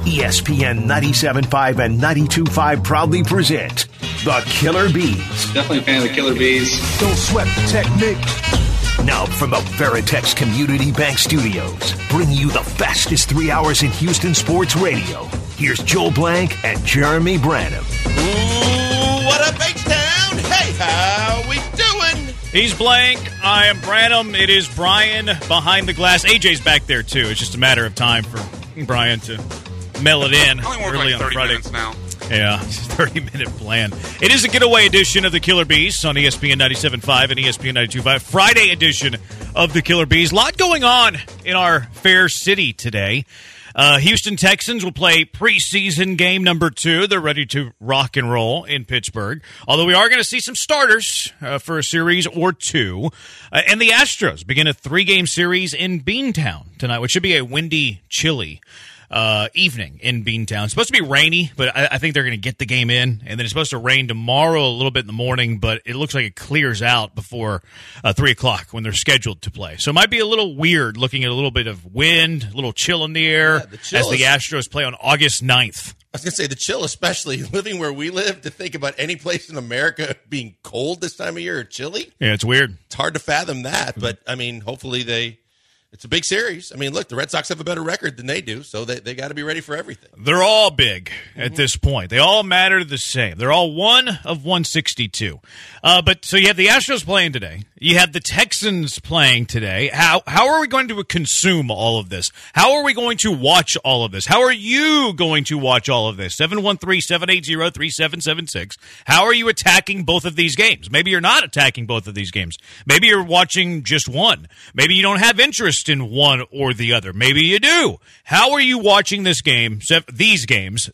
ESPN 97.5 and 92.5 proudly present The Killer Bees. Definitely a fan of the Killer Bees. Don't sweat the technique. Now from the Veritex Community Bank Studios, bringing you the fastest 3 hours in Houston sports radio. Here's Joel Blank and Jeremy Branham. Ooh, what up, H-Town? Hey, how we doing? He's Blank. I am Branham. It is Brian behind the glass. AJ's back there, too. It's just a matter of time for Brian to mail it in early on Friday. Minutes now. Yeah, it's a 30-minute plan. It is a getaway edition of the Killer Bees on ESPN 97.5 and ESPN 92.5. Friday edition of the Killer Bees. A lot going on in our fair city today. Houston Texans will play preseason game number 2. They're ready to rock and roll in Pittsburgh. Although we are going to see some starters for a series or two. And the Astros begin a 3-game series in Beantown tonight, which should be a windy, chilly evening in Beantown. It's supposed to be rainy, but I think they're going to get the game in. And then it's supposed to rain tomorrow a little bit in the morning, but it looks like it clears out before 3 o'clock when they're scheduled to play. So it might be a little weird looking at a little bit of wind, a little chill in the air as the Astros play on August 9th. I was going to say the chill, especially living where we live, to think about any place in America being cold this time of year or chilly. Yeah, it's weird. It's hard to fathom that, but, I mean, hopefully it's a big series. I mean, look, the Red Sox have a better record than they do, so they got to be ready for everything. They're all big at this point. They all matter the same. They're all one of 162. But so you have the Astros playing today. You have the Texans playing today. How are we going to consume all of this? How are we going to watch all of this? How are you going to watch all of this? 713-780-3776. How are you attacking both of these games? Maybe you're not attacking both of these games. Maybe you're watching just one. Maybe you don't have interest in one or the other. Maybe you do. How are you watching this game, these games?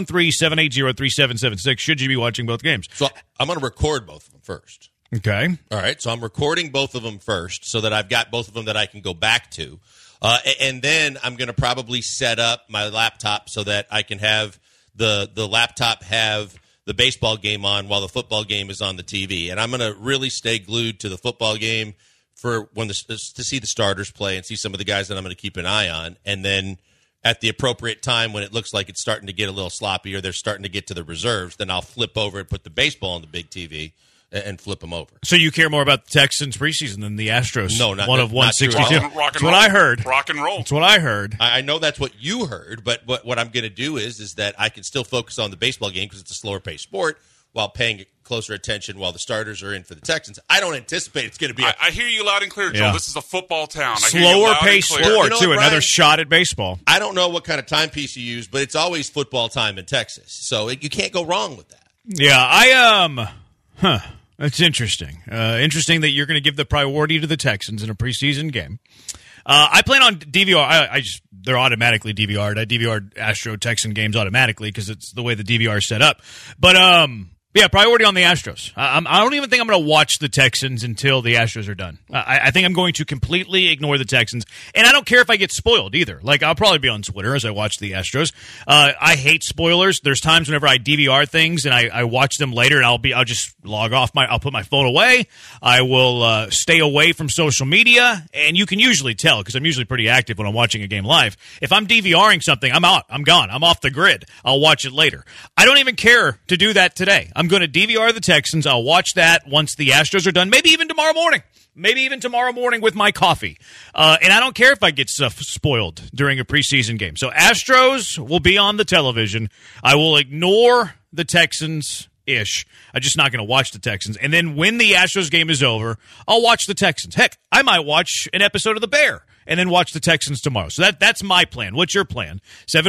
713-780-3776. Should you be watching both games? So I'm going to record both of them first. Okay. All right. So I'm recording both of them first so that I've got both of them that I can go back to. And then I'm going to probably set up my laptop so that I can have the laptop have the baseball game on while the football game is on the TV. And I'm going to really stay glued to the football game for to see the starters play and see some of the guys that I'm going to keep an eye on. And then at the appropriate time when it looks like it's starting to get a little sloppy or they're starting to get to the reserves, then I'll flip over and put the baseball on the big TV and flip them over. So you care more about the Texans preseason than the Astros? No, not one of 162. That's what I heard. Rock and roll. That's what I heard. I know that's what you heard, but what I'm going to do is that I can still focus on the baseball game because it's a slower-paced sport while paying closer attention while the starters are in for the Texans. I don't anticipate it's going to be I hear you loud and clear, Joel. Yeah. This is a football town. Slower-paced sport, too. Another shot at baseball. I don't know what kind of timepiece you use, but it's always football time in Texas. So you can't go wrong with that. Yeah, That's interesting. Interesting that you're going to give the priority to the Texans in a preseason game. I plan on DVR. They're automatically DVR'd. I DVR'd Astro-Texan games automatically because it's the way the DVR is set up. But, yeah, priority on the Astros. I don't even think I'm going to watch the Texans until the Astros are done. I think I'm going to completely ignore the Texans, and I don't care if I get spoiled either. Like, I'll probably be on Twitter as I watch the Astros. I hate spoilers. There's times whenever I DVR things and I watch them later, and I'll just log off I'll put my phone away. I will stay away from social media, and you can usually tell because I'm usually pretty active when I'm watching a game live. If I'm DVRing something, I'm out. I'm gone. I'm off the grid. I'll watch it later. I don't even care to do that today. I'm going to DVR the Texans. I'll watch that once the Astros are done. Maybe even tomorrow morning. With my coffee. And I don't care if I get stuff spoiled during a preseason game. So Astros will be on the television. I will ignore the Texans-ish. I'm just not going to watch the Texans. And then when the Astros game is over, I'll watch the Texans. Heck, I might watch an episode of The Bear and then watch the Texans tomorrow. So that's my plan. What's your plan?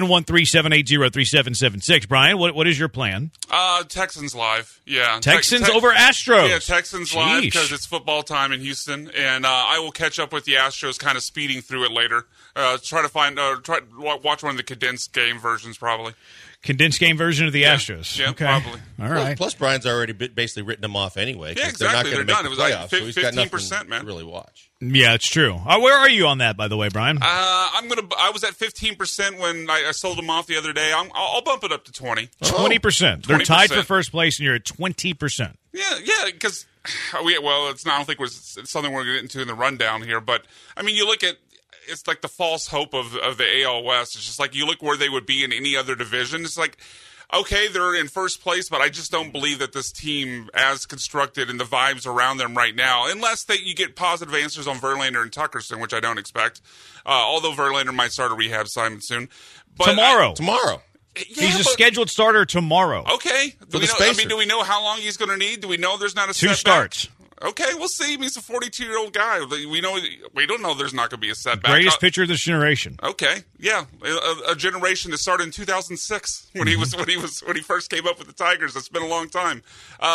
713-780-3776. Brian, what is your plan? Texans live. Yeah. Texans over Astros. Yeah, Texans live because it's football time in Houston, and I will catch up with the Astros kind of speeding through it later. Try to watch one of the condensed game versions probably. Condensed game version of the Astros. Yeah, okay. Probably. All right. Plus, Brian's already basically written them off anyway. Yeah, exactly. They're done. It was playoffs, like so he's got 15%, man. To really watch. Yeah, it's true. Where are you on that, by the way, Brian? I was at 15% when I sold them off the other day. I'll bump it up to 20. 20%. They're tied for first place, and you're at 20%. Yeah, because it's not. I don't think it's something we're going to get into in the rundown here. But I mean, you look at it's like the false hope of the AL West. It's just like you look where they would be in any other division. It's like, okay, they're in first place, but I just don't believe that this team, as constructed and the vibes around them right now, unless you get positive answers on Verlander and Tuckerson, which I don't expect, although Verlander might start a rehab assignment soon. But Tomorrow. Yeah, he's a scheduled starter tomorrow. Okay. Do we know how long he's going to need? Do we know there's not a 2 setback? starts. Okay, we'll see. He's a 42-year-old guy. We don't know there's not going to be a setback. Greatest pitcher of this generation. Okay, yeah, a generation that started in 2006 when he first came up with the Tigers. That's been a long time.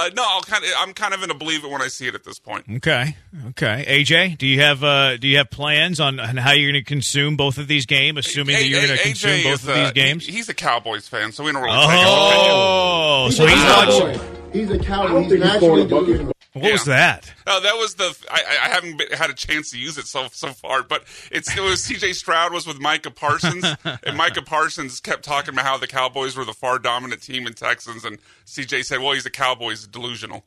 I'm kind of in a believe it when I see it at this point. Okay. AJ, do you have plans on how you're going to consume both of these games? Assuming that you're going to consume both of these games. He's a Cowboys fan, so we don't really take his opinion. So he's watching. He's a Cowboy. He's naturally. What was that? That was I haven't had a chance to use it so far, but it was C.J. Stroud was with Micah Parsons, and Micah Parsons kept talking about how the Cowboys were the far dominant team in Texans, and C.J. said, "Well, he's a Cowboys delusional."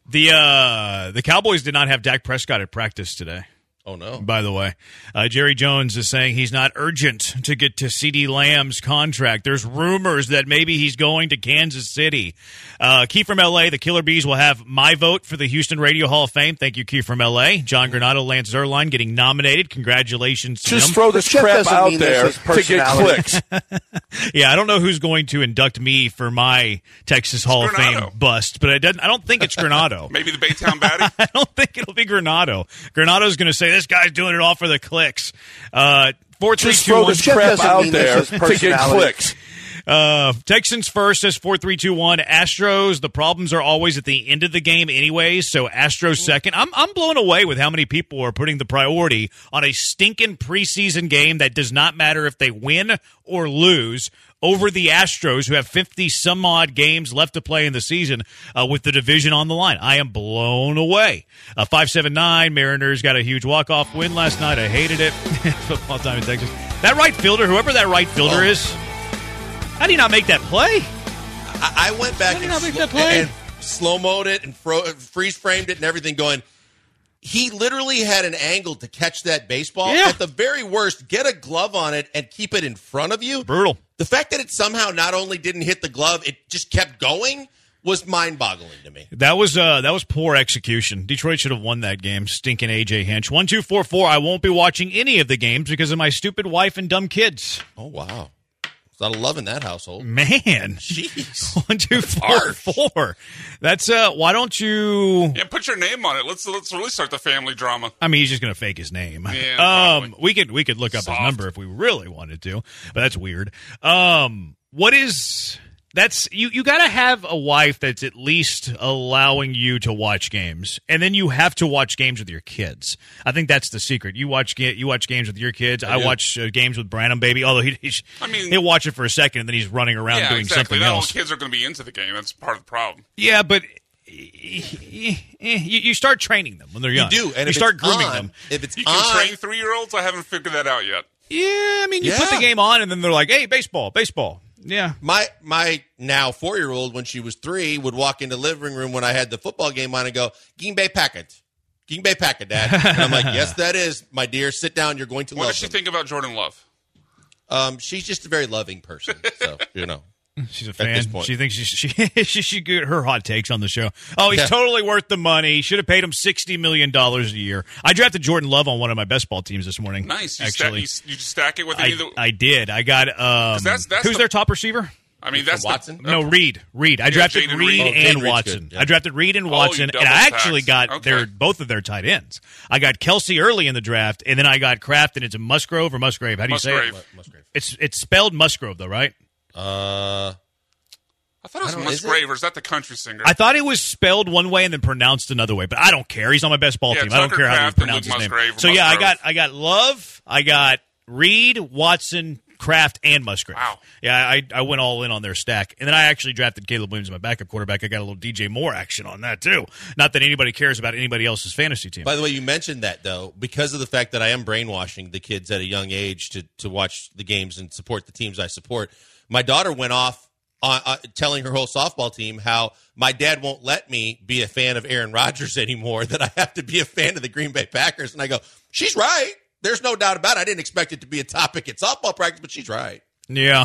The Cowboys did not have Dak Prescott at practice today. Oh, no. By the way, Jerry Jones is saying he's not urgent to get to CeeDee Lamb's contract. There's rumors that maybe he's going to Kansas City. Keith from L.A., the Killer Bees will have my vote for the Houston Radio Hall of Fame. Thank you, Keith from L.A. John Granado, Lance Zierlein getting nominated. Congratulations to Just him. throw this crap out there to get clicks. Yeah, I don't know who's going to induct me for my Texas Hall of Fame bust, but I don't think it's Granado. Maybe the Baytown Batty? I don't think it'll be Granado. Granado's going to say, this guy's doing it all for the clicks. 4-3-2-1. Just throw this crap out there to get clicks. Texans first says 4-3-2-1. Astros, the problems are always at the end of the game anyways, so Astros second. I'm blown away with how many people are putting the priority on a stinking preseason game that does not matter if they win or lose over the Astros, who have 50-some-odd games left to play in the season with the division on the line. I am blown away. 5-7-9, Mariners got a huge walk-off win last night. I hated it. Football time in Texas. That right fielder, whoever that right fielder is, how do you not make that play? I went back and slow-moed it and freeze-framed it and everything going, he literally had an angle to catch that baseball. Yeah. At the very worst, get a glove on it and keep it in front of you. Brutal. The fact that it somehow not only didn't hit the glove, it just kept going was mind-boggling to me. That was poor execution. Detroit should have won that game. Stinking A.J. Hinch. 1-2-4-4. I won't be watching any of the games because of my stupid wife and dumb kids. Oh, wow. There's a lot of love in that household. Man. Jeez. 1-2-4-4. That's, why don't you... Yeah, put your name on it. Let's really start the family drama. I mean, he's just going to fake his name. Yeah, we could look up his number if we really wanted to, but that's weird. You got to have a wife that's at least allowing you to watch games, and then you have to watch games with your kids. I think that's the secret. You watch games with your kids. I watch games with Branham, baby. Although he'll watch it for a second, and then he's running around doing something else. Not all kids are going to be into the game. That's part of the problem. Yeah, but you start training them when they're young. You do, and you start grooming them. If it's you can train 3-year-olds. I haven't figured that out yet. Yeah, I mean, you put the game on, and then they're like, "Hey, baseball." Yeah. My now 4-year-old, when she was 3, would walk into the living room when I had the football game on and go, Green Bay Packers, Dad. And I'm like, yes, that is, my dear. Sit down. You're going to love What does she think about Jordan Love? She's just a very loving person. So, She's a fan. At this point. She thinks she should get her hot takes on the show. Oh, he's totally worth the money. Should have paid him $60 million a year. I drafted Jordan Love on one of my best ball teams this morning. Nice. Actually, you stack it with I did. I got who's their top receiver? I mean, that's Watson. No, Reed. I drafted Reed and Watson. I drafted Reed and Watson, and I actually got both of their tight ends. I got Kelsey early in the draft, and then I got Kraft, and it's a Musgrove or Musgrave. How do you say it? Musgrave. It's spelled Musgrove though, right? I thought it was Musgrave, or is that the country singer? I thought it was spelled one way and then pronounced another way, but I don't care. He's on my best ball team. I don't care how you pronounce his name. So yeah, I got Love, I got Reed, Watson, Kraft, and Musgrave. Wow. Yeah, I went all in on their stack. And then I actually drafted Caleb Williams, my backup quarterback. I got a little DJ Moore action on that, too. Not that anybody cares about anybody else's fantasy team. By the way, you mentioned that, though, because of the fact that I am brainwashing the kids at a young age to watch the games and support the teams I support. My daughter went off telling her whole softball team how my dad won't let me be a fan of Aaron Rodgers anymore, that I have to be a fan of the Green Bay Packers. And I go, she's right. There's no doubt about it. I didn't expect it to be a topic at softball practice, but she's right. Yeah.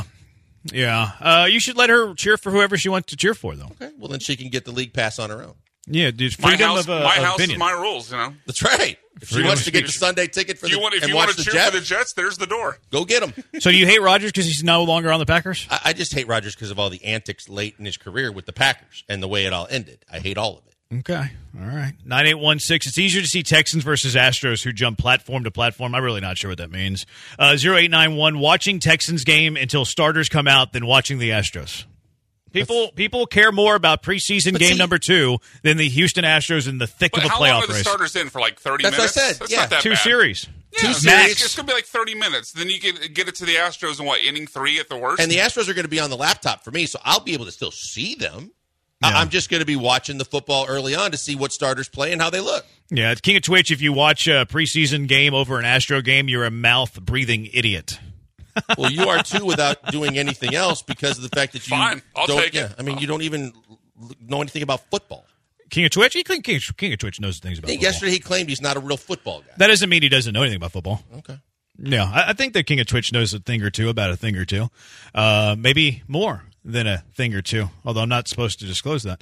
You should let her cheer for whoever she wants to cheer for, though. Okay. Well, then she can get the league pass on her own. Yeah, dude. My Freedom house, of my house opinion. is my rules, That's right. If she wants to get the Sunday ticket for if you want to cheer for the Jets, there's the door. Go get them. So do you hate Rodgers because he's no longer on the Packers? I just hate Rodgers because of all the antics late in his career with the Packers and the way it all ended. I hate all of it. Okay. All right. 9816. It's easier to see Texans versus Astros who jump platform to platform. I'm really not sure what that means. 0891. Watching Texans game until starters come out than watching the Astros. People care more about preseason game number 2 than the Houston Astros in the thick of a playoff race. How long are the starters in for, like 30 minutes? That's what I said. That's not that 2 bad. series. Yeah, 2 max. series. It's going to be like 30 minutes. Then you get it to the Astros in, inning 3 at the worst? And the Astros are going to be on the laptop for me, so I'll be able to still see them. Yeah. I'm just going to be watching the football early on to see what starters play and how they look. Yeah, it's King of Twitch. If you watch a preseason game over an Astro game, you're a mouth-breathing idiot. Well, you are too without doing anything else because of the fact that you Fine, I'll don't. take it. I mean, you don't even know anything about football. King of Twitch? King of Twitch knows things about football. Yesterday he claimed he's not a real football guy. That doesn't mean he doesn't know anything about football. Okay. Yeah, I think that King of Twitch knows a thing or two about a thing or two. Maybe more than a thing or two, although I'm not supposed to disclose that.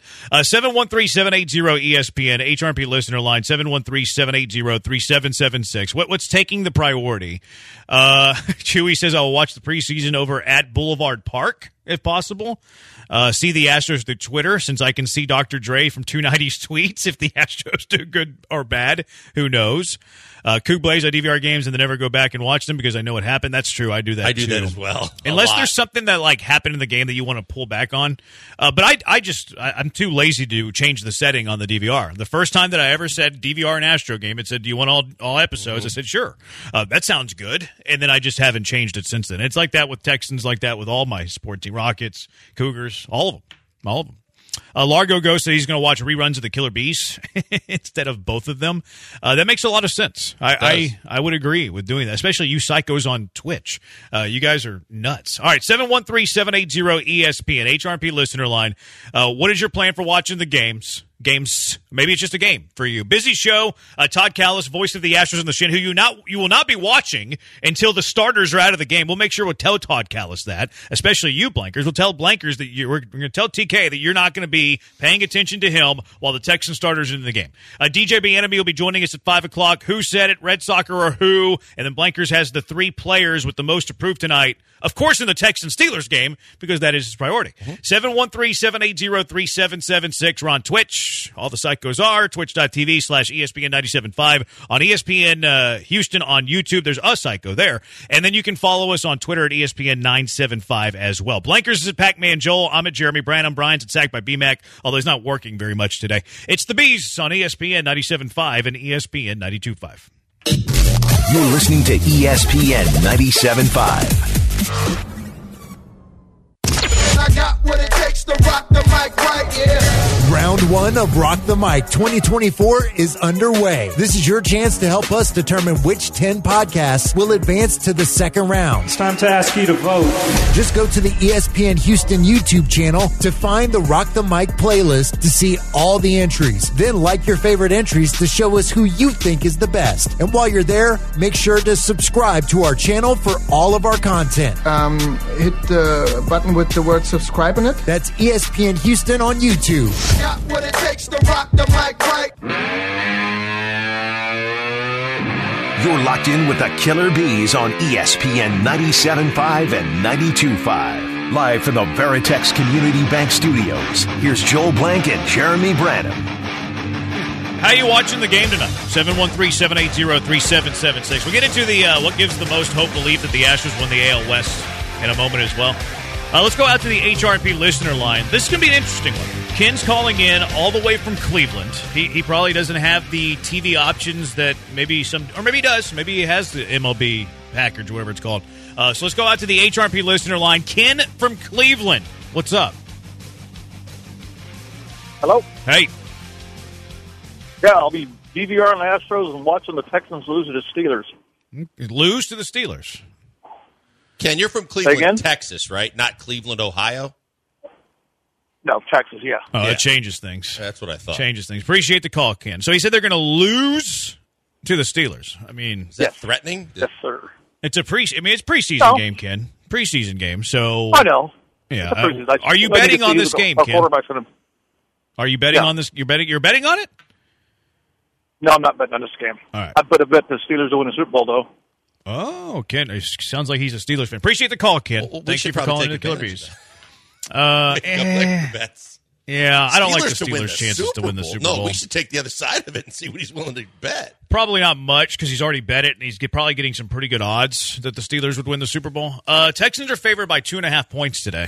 713-780-ESPN, HRP listener line, 713-780-3776. What's taking the priority? Chewy says, I'll watch the preseason over at Boulevard Park, if possible. See the Astros through Twitter, since I can see Dr. Dre from 290's tweets. If the Astros do good or bad, who knows? Coug Blaze, I DVR games and then never go back and watch them because I know what happened. That's true. I do that too. that as well. Unless there's something that happened in the game that you want to pull back on. But I'm too lazy to change the setting on the DVR. The first time that I ever said DVR an Astro game, it said, do you want all episodes? Mm-hmm. I said, sure. That sounds good. And then I just haven't changed it since then. It's like that with Texans, like that with all my sport team, Rockets, Cougars, all of them. Largo Ghost said he's going to watch reruns of the Killer Bees instead of both of them. That makes a lot of sense. I would agree with doing that, especially you psychos on Twitch. You guys are nuts. All right, 713-780-ESPN, HRP listener line. What is your plan for watching the games? Maybe it's just a game for you. Busy show. Todd Callis, voice of the Astros and the Shin, who you will not be watching until the starters are out of the game. We'll make sure we'll tell Todd Callis that, especially you Blankers. We'll tell Blankers that we're going to tell TK that you're not going to be paying attention to him while the Texan starters are in the game. DJ Bieniemy will be joining us at 5 o'clock. Who said it? Red Soccer or who? And then Blankers has the 3 players with the most approved tonight. Of course, in the Texans-Steelers game, because that is his priority. 713-780-3776. We're on Twitch. All the psychos are. Twitch.tv/ESPN975. On ESPN Houston on YouTube, there's a psycho there. And then you can follow us on Twitter at ESPN975 as well. Blankers is at Pac-Man Joel. I'm at Jeremy Branham. Brian's at Sacked by BMAC, although he's not working very much today. It's the Bees on ESPN 97.5 and ESPN 92.5. You're listening to ESPN 97.5. I got what it takes to rock the mic right, yeah. Round 1 of Rock the Mic 2024 is underway. This is your chance to help us determine which 10 podcasts will advance to the second round. It's time to ask you to vote. Just go to the ESPN Houston YouTube channel to find the Rock the Mic playlist to see all the entries. Then like your favorite entries to show us who you think is the best. And while you're there, make sure to subscribe to our channel for all of our content. Hit the button with the word subscribe in it. That's ESPN Houston on YouTube. Got what it takes to rock the mic right. You're locked in with the Killer Bees on ESPN 97.5 and 92.5. Live from the Veritex Community Bank Studios, here's Joel Blank and Jeremy Branham. How are you watching the game tonight? 713-780-3776. We'll get into the what gives the most hope belief that the Astros won the AL West in a moment as well. Let's go out to the HRP listener line. This is going to be an interesting one. Ken's calling in all the way from Cleveland. He probably doesn't have the TV options that maybe or maybe he does. Maybe he has the MLB package, whatever it's called. So let's go out to the HRP listener line. Ken from Cleveland. What's up? Hello? Hey. Yeah, I'll be DVRing the Astros and watching the Texans lose to the Steelers. Lose to the Steelers. Ken, you're from Cleveland, Texas, right? Not Cleveland, Ohio? No, Texas, yeah. Oh, that changes things. That's what I thought. Changes things. Appreciate the call, Ken. So he said they're going to lose To the Steelers. I mean, is that threatening? Yes, sir. It's preseason game, Ken. Preseason game. So I know. Yeah. Are you betting on this game, Ken? Are you betting on this? You're betting on it? No, I'm not betting on this game. All right. I put a bet the Steelers to win the Super Bowl, though. Oh, Ken. It sounds like he's a Steelers fan. Appreciate the call, Ken. Thank you for calling the Killer Bees. Bets. Yeah, I don't like the Steelers' chances to win the Super Bowl. No, we should take the other side of it and see what he's willing to bet. Probably not much because he's already bet it, and he's probably getting some pretty good odds that the Steelers would win the Super Bowl. Texans are favored by 2.5 points today.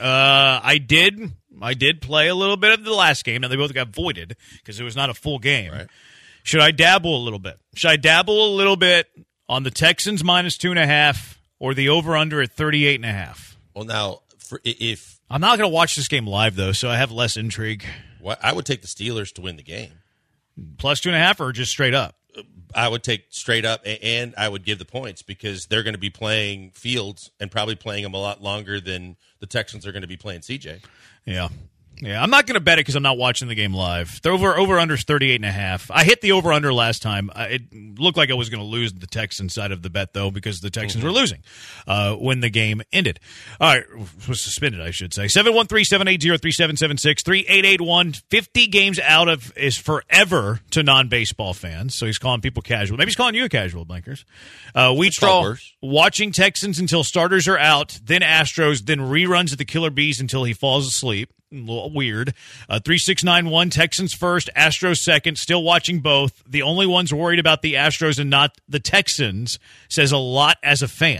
I did play a little bit of the last game. Now, they both got voided because it was not a full game. Right. Should I dabble a little bit? Should I dabble a little bit on the Texans minus 2.5 or the over-under at 38.5? Well, now, if I'm not going to watch this game live, though, so I have less intrigue. I would take the Steelers to win the game. Plus 2.5 or just straight up? I would take straight up, and I would give the points because they're going to be playing Fields and probably playing him a lot longer than the Texans are going to be playing CJ. Yeah. Yeah, I'm not going to bet it because I'm not watching the game live. The over-under is 38.5. I hit the over-under last time. It looked like I was going to lose the Texans side of the bet, though, because the Texans were losing when the game ended. All right, was suspended, I should say. 713-780-3776, 3881. 50 games out of is forever to non-baseball fans, so he's calling people casual. Maybe he's calling you a casual, Blankers. Wheatstraw, watching Texans until starters are out, then Astros, then reruns of the Killer Bees until he falls asleep. A little weird. 3691, Texans first, Astros second. Still watching both. The only ones worried about the Astros and not the Texans says a lot as a fan.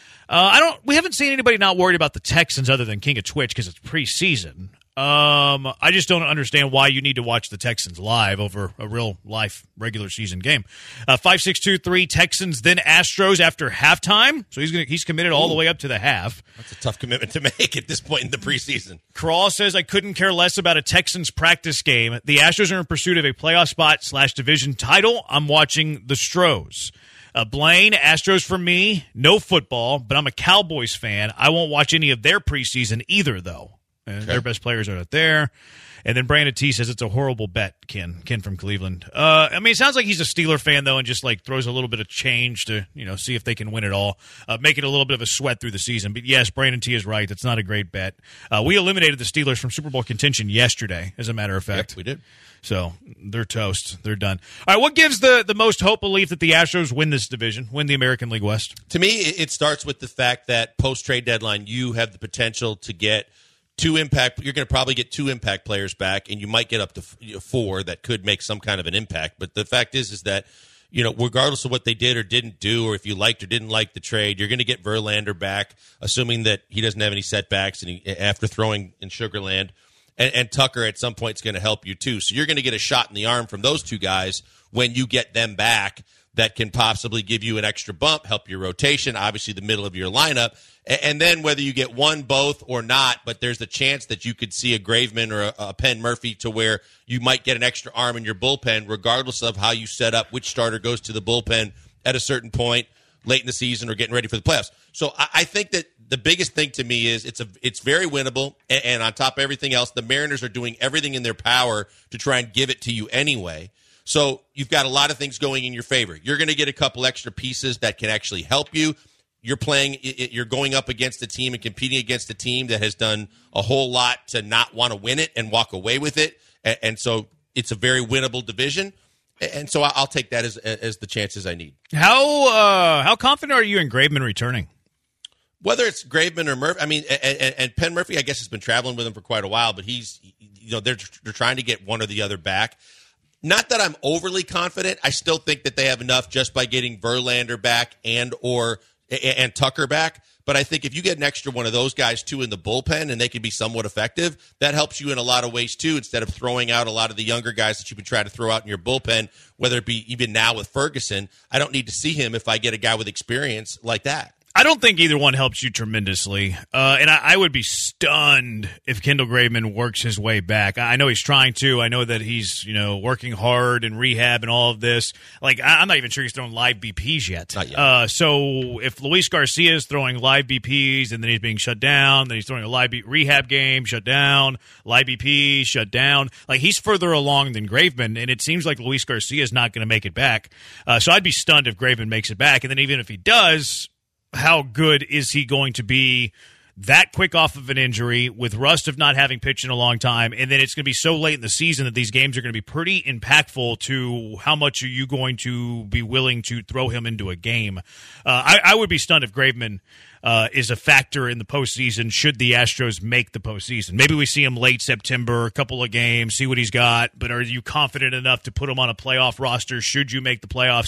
We haven't seen anybody not worried about the Texans other than King of Twitch because it's preseason. I just don't understand why you need to watch the Texans live over a real life regular season game. 5623 Texans, then Astros after halftime. So he's committed all the way up to the half. That's a tough commitment to make at this point in the preseason. Crawl says I couldn't care less about a Texans practice game. The Astros are in pursuit of a playoff spot / division title. I'm watching the Stros. Blaine, Astros for me, no football, but I'm a Cowboys fan. I won't watch any of their preseason either, though. And their best players are not there. And then Brandon T says it's a horrible bet, Ken from Cleveland. I mean, it sounds like he's a Steeler fan, though, and just like throws a little bit of change to, see if they can win it all. Make it a little bit of a sweat through the season. But yes, Brandon T is right. That's not a great bet. We eliminated the Steelers from Super Bowl contention yesterday, as a matter of fact. Yep, we did. So they're toast. They're done. All right, what gives the most hope, belief that the Astros win this division, win the American League West? To me, it starts with the fact that post-trade deadline, you have the potential to get you're going to probably get 2 impact players back, and you might get up to 4 that could make some kind of an impact. But the fact is that, regardless of what they did or didn't do, or if you liked or didn't like the trade, you're going to get Verlander back, assuming that he doesn't have any setbacks and after throwing in Sugarland. And Tucker at some point is going to help you too. So you're going to get a shot in the arm from those 2 guys when you get them back that can possibly give you an extra bump, help your rotation, obviously the middle of your lineup. And then whether you get one, both, or not, but there's a chance that you could see a Graveman or a Penn Murphy to where you might get an extra arm in your bullpen, regardless of how you set up which starter goes to the bullpen at a certain point late in the season or getting ready for the playoffs. So I think that the biggest thing to me is it's very winnable, and on top of everything else, the Mariners are doing everything in their power to try and give it to you anyway. So you've got a lot of things going in your favor. You're going to get a couple extra pieces that can actually help you. You're going up against a team and competing against a team that has done a whole lot to not want to win it and walk away with it. And so it's a very winnable division. And so I'll take that as the chances I need. How confident are you in Graveman returning? Whether it's Graveman or Murphy, I mean, and Penn Murphy, I guess, has been traveling with him for quite a while, but they're trying to get one or the other back. Not that I'm overly confident. I still think that they have enough just by getting Verlander back and Tucker back. But I think if you get an extra one of those guys, too, in the bullpen, and they can be somewhat effective, that helps you in a lot of ways, too, instead of throwing out a lot of the younger guys that you've been trying to throw out in your bullpen, whether it be even now with Ferguson. I don't need to see him if I get a guy with experience like that. I don't think either one helps you tremendously. And I would be stunned if Kendall Graveman works his way back. I know he's trying to. I know that he's, working hard in rehab and all of this. Like, I'm not even sure he's throwing live BPs yet. Not yet. So if Luis Garcia is throwing live BPs and then he's being shut down, then he's throwing a live rehab game, shut down, live BP, shut down. Like, he's further along than Graveman, and it seems like Luis Garcia is not going to make it back. So I'd be stunned if Graveman makes it back. And then even if he does, how good is he going to be that quick off of an injury with rust of not having pitched in a long time? And then it's going to be so late in the season that these games are going to be pretty impactful to how much are you going to be willing to throw him into a game. I would be stunned if Graveman is a factor in the postseason should the Astros make the postseason. Maybe we see him late September, a couple of games, see what he's got, but are you confident enough to put him on a playoff roster should you make the playoffs?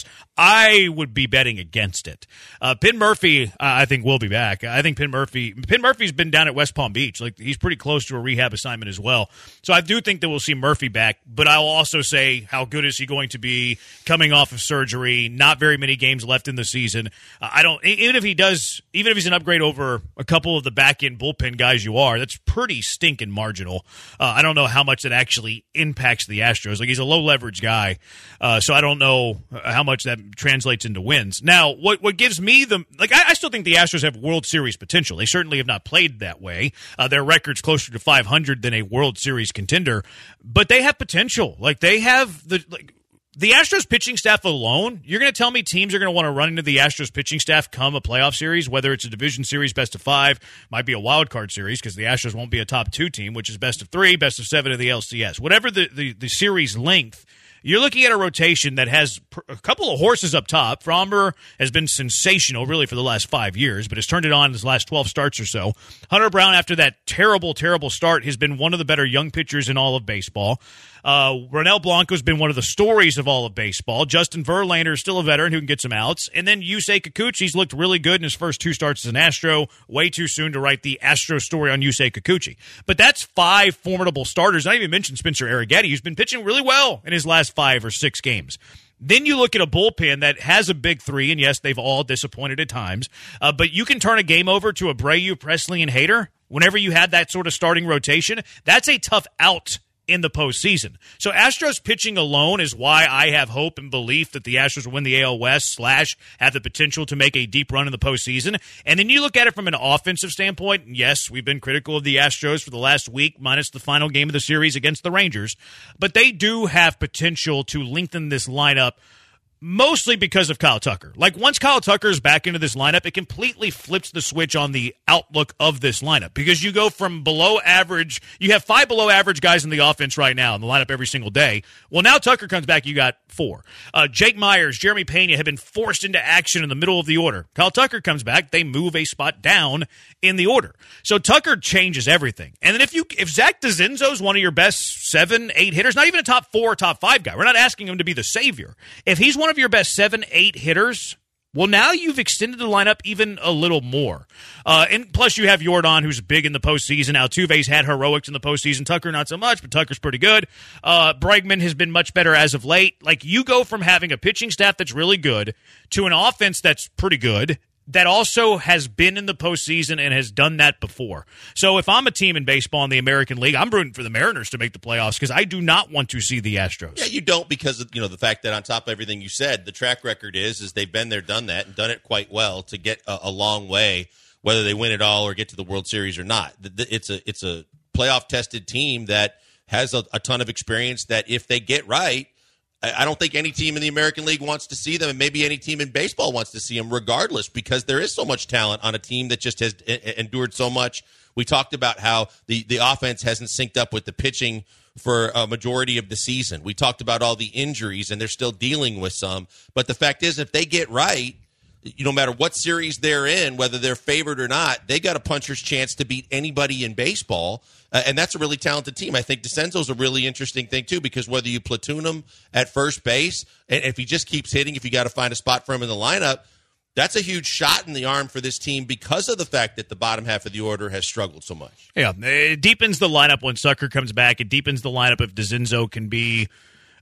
I would be betting against it. Penn Murphy, I think, will be back. I think Penn Murphy's been down at West Palm Beach. Like, he's pretty close to a rehab assignment as well. So I do think that we'll see Murphy back, but I'll also say how good is he going to be coming off of surgery, not very many games left in the season. Even if he's an upgrade over a couple of the back-end bullpen guys that's pretty stinking marginal. I don't know how much that actually impacts the Astros. Like, he's a low-leverage guy, so I don't know how much that translates into wins. Now, what gives me I still think the Astros have World Series potential. They certainly have not played that way. Their record's closer to 500 than a World Series contender, but they have potential. Like, they have the Astros pitching staff alone, you're going to tell me teams are going to want to run into the Astros pitching staff come a playoff series, whether it's a division series, best of 5, might be a wild card series because the Astros won't be a top 2 team, which is best of 3, best of 7 of the LCS. Whatever the series length, you're looking at a rotation that has a couple of horses up top. Framber has been sensational, really, for the last 5 years, but has turned it on in his last 12 starts or so. Hunter Brown, after that terrible, terrible start, has been one of the better young pitchers in all of baseball. Ronel Blanco's been one of the stories of all of baseball. Justin Verlander is still a veteran who can get some outs. And then Yusei Kikuchi's looked really good in his first 2 starts as an Astro. Way too soon to write the Astro story on Yusei Kikuchi. But that's 5 formidable starters. I even mentioned Spencer Arrighetti, who's been pitching really well in his last 5 or 6 games. Then you look at a bullpen that has a big 3, and yes, they've all disappointed at times. But you can turn a game over to Abreu, Presley, and Hader. Whenever you had that sort of starting rotation, that's a tough out in the postseason. So Astros pitching alone is why I have hope and belief that the Astros will win the AL West / have the potential to make a deep run in the postseason. And then you look at it from an offensive standpoint. Yes, we've been critical of the Astros for the last week, minus the final game of the series against the Rangers. But they do have potential to lengthen this lineup, mostly because of Kyle Tucker. Like, once Kyle Tucker is back into this lineup, it completely flips the switch on the outlook of this lineup because you go from below average. You have 5 below average guys in the offense right now in the lineup every single day. Well, now Tucker comes back, you got 4. Jake Myers, Jeremy Pena have been forced into action in the middle of the order. Kyle Tucker comes back, they move a spot down in the order. So Tucker changes everything. And then if Zach DeZenzo is one of your best 7, 8 hitters, not even a top 4, top 5 guy, we're not asking him to be the savior. If he's one of your best 7, 8 hitters, well, now you've extended the lineup even a little more. And plus you have Yordan, who's big in the postseason. Altuve's had heroics in the postseason. Tucker, not so much, but Tucker's pretty good. Bregman has been much better as of late. Like, you go from having a pitching staff that's really good to an offense that's pretty good that also has been in the postseason and has done that before. So if I'm a team in baseball in the American League, I'm rooting for the Mariners to make the playoffs because I do not want to see the Astros. Yeah, you don't, because of, the fact that on top of everything you said, the track record is they've been there, done that, and done it quite well to get a long way, whether they win it all or get to the World Series or not. It's a playoff-tested team that has a ton of experience that if they get right, I don't think any team in the American League wants to see them, and maybe any team in baseball wants to see them regardless, because there is so much talent on a team that just has endured so much. We talked about how the offense hasn't synced up with the pitching for a majority of the season. We talked about all the injuries, and they're still dealing with some. But the fact is, if they get right, no matter what series they're in, whether they're favored or not, they got a puncher's chance to beat anybody in baseball. And that's a really talented team. I think DeCenzo's a really interesting thing, too, because whether you platoon him at first base, and if he just keeps hitting, if you got to find a spot for him in the lineup, that's a huge shot in the arm for this team because of the fact that the bottom half of the order has struggled so much. Yeah, it deepens the lineup when Tucker comes back. It deepens the lineup if DeCenzo can be